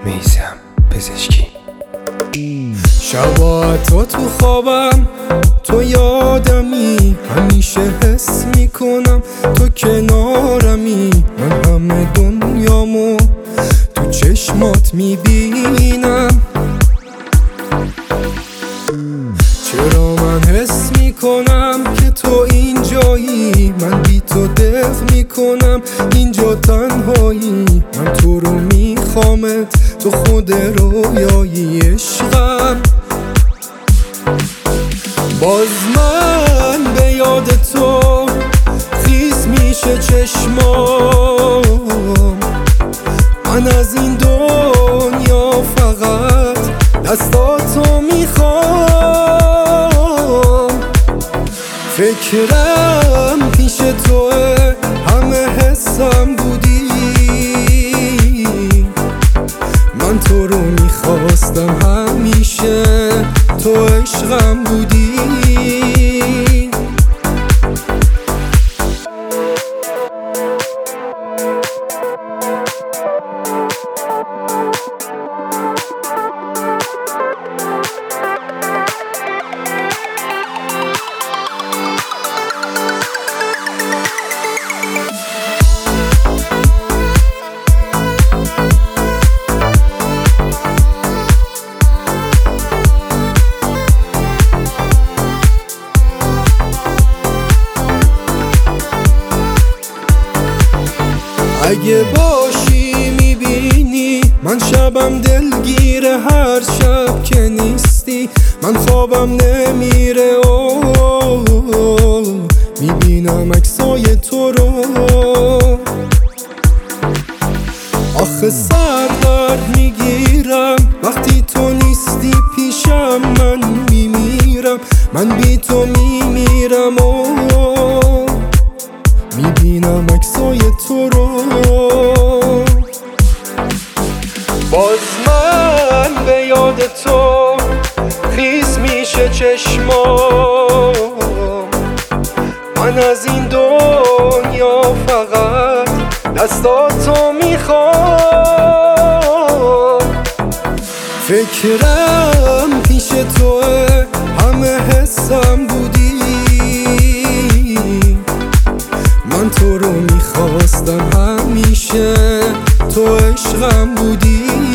میثم پزشکی. شبا تو خوابم تو یادمی، همیشه حس میکنم تو کنارمی. من همه دنیامو تو چشمات میبینم. چرا من حس میکنم که تو اینجایی، من بی تو دق میکنم اینجا تنهایی. من تو رو میخوامت، تو خود رویایی عشقم. باز من به یاد تو خیس میشه چشمام. من از این دنیا فقط دستاتو میخوام. فکرم پیش توه، همه حسم بودی. من تو رو میخواستم همیشه، تو عشقم بودی. اگه باشی میبینی من شبم دلگیر، هر شب که نیستی من خوابم نمیره. میبینم عکسای تو رو، آخه سردرد میگیرم وقتی تو نیستی پیشم. من میمیرم، من بی تو میمیرم. میبینم عکسای تو رو. باز من به یاد تو خیس میشه چشمام. من از این دنیا فقط دستاتو میخوام. فکرم پیش توه، همه حسم بودی. من تو رو میخواستم همیشه، تو عشقم بودی.